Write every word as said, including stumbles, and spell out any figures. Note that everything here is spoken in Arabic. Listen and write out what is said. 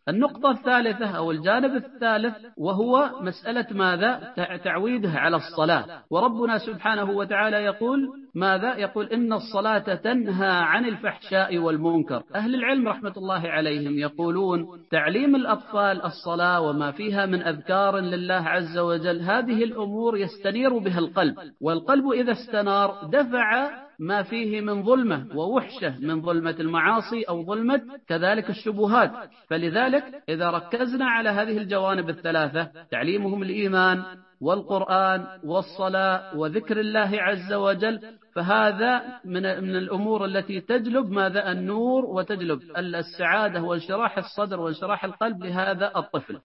النقطة الثالثة أو الجانب الثالث وهو مسألة ماذا؟ تعويده على الصلاة. وربنا سبحانه وتعالى يقول ماذا؟ يقول إن الصلاة تنهى عن الفحشاء والمنكر. أهل العلم رحمة الله عليهم يقولون تعليم الأطفال الصلاة وما فيها من أذكار لله عز وجل، هذه الأمور يستنير بها القلب، والقلب إذا استنار دفع ما فيه من ظلمة ووحشة من ظلمة المعاصي أو ظلمة كذلك الشبهات. فلذلك إذا ركزنا على هذه الجوانب الثلاثة، تعليمهم الإيمان والقرآن والصلاة وذكر الله عز وجل، فهذا من من الأمور التي تجلب ماذا؟ النور، وتجلب السعادة وانشراح الصدر وانشراح القلب لهذا الطفل.